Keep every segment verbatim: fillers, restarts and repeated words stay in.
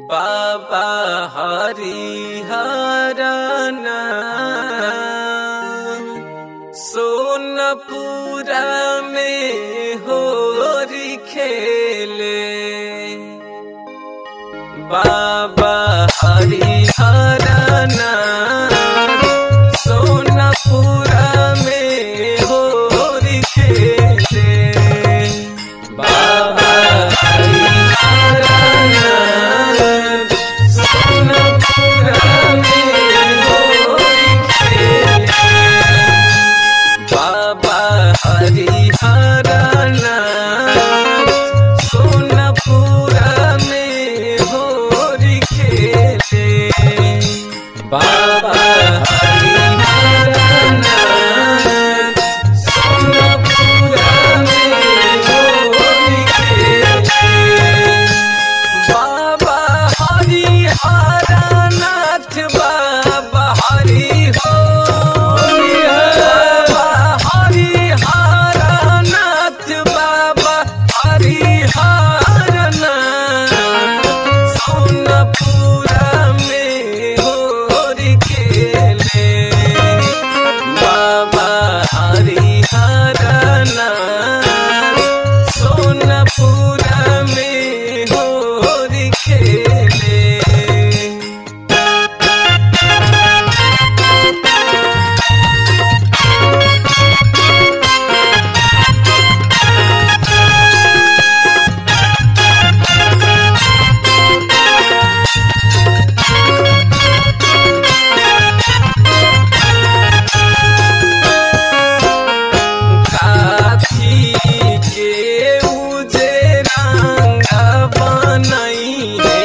बाबा हरिहरन सोनपुरा में होरी खेले। बाबा हरिहरन सोनपुरा में होरी खेले। बाबा हरिहरन सोनपुरा में होरी खेले। बाबा हरिहरन सोनपुरा में होरी खेले। बाबा हरिहरन सोनपुरा में होरी खेले। बाबा हरिहरनाथ बाबा हरि हो। बाबा हरिहरनाथ बाबा हरिहरन सोनपुरा में होरी खेले। बाबा हरिहरन सोनपुरा में होरी खेले। काठी के उजे रंग बनई है,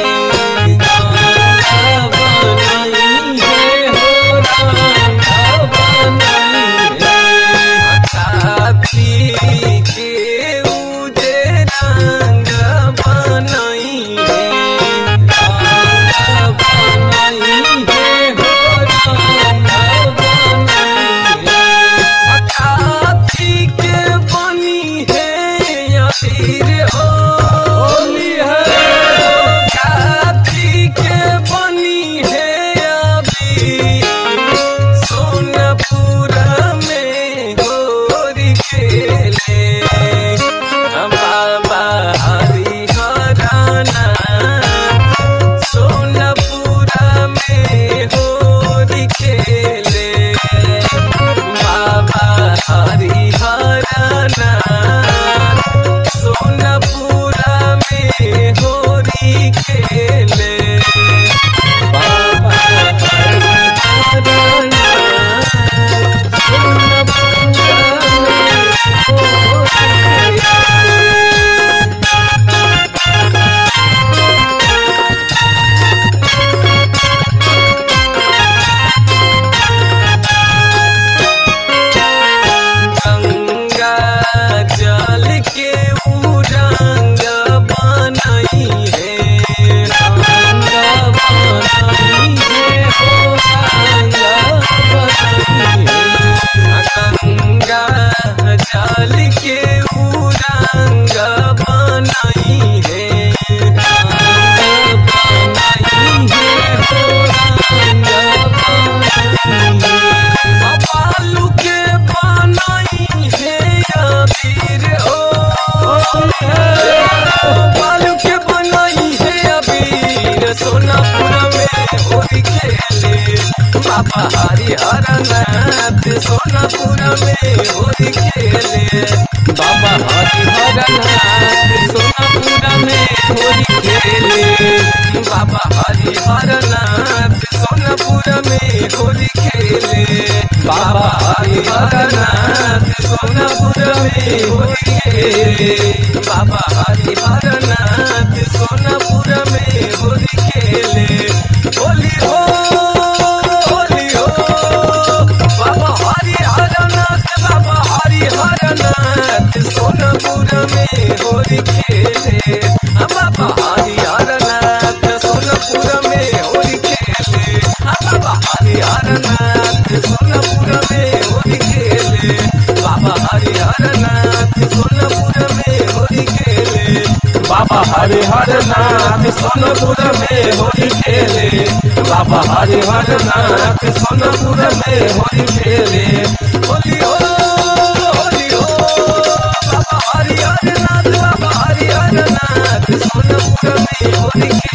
रंग बनई है हो, रंग बनई है। काठी के उजे रंग बनई है, रंग बनई है हो, रंग बनई है। काठी के बनी है अबीर हो, होली है। काठी के बनी है अबीर सोनपुरा में होरी खेले। बाबा हरिहरन सोनपुरा में होरी खेले। बाबा हरिहरन सोनपुरा में होरी खेले। बाबा हरिहरन सोनपुरा में होरी खेले। गंगा जल के ऊ रंग बनई है, रंग बनई है हो, रंग बनई है। गंगा जल के ऊ रंग बनई है, रंग बनई है हो, रंग बनई है। बालू के बनई है अबीर हो, बालू के बनई है अबीर सोनपुरा में होरी खेले। बाबा हरिहरनाथ सोनपुरा में होरी खेले। बाबा हरिहरनाथ सोनपुरा में होरी खेले। बाबा हरिहरनाथ सोनपुरा में होरी खेले। बाबा हरिहरनाथ सोनपुरा में होरी खेले। बाबा हरिहरनाथ सोनपुरा में होरी खेले। होली हो, होली हो। बाबा हरिहरनाथ बाबा हरिहरनाथ सोनपुरा में होरी खेले। बाबा हरिहरनाथ सोनपुरा में होरी खेले। बाबा हरिहरनाथ सोनपुरा में होरी खेले। बाबा हरिहरनाथ सोनपुरा में होरी खेले। बाबा हरिहरनाथ सोनापुर में होली खेले बाबा हरिहर नाथ सोनापुर में होली खेले होली हो होली हो बाबा हरिहर नाथ बाबा हरिहर नाथ सोनापुर में होली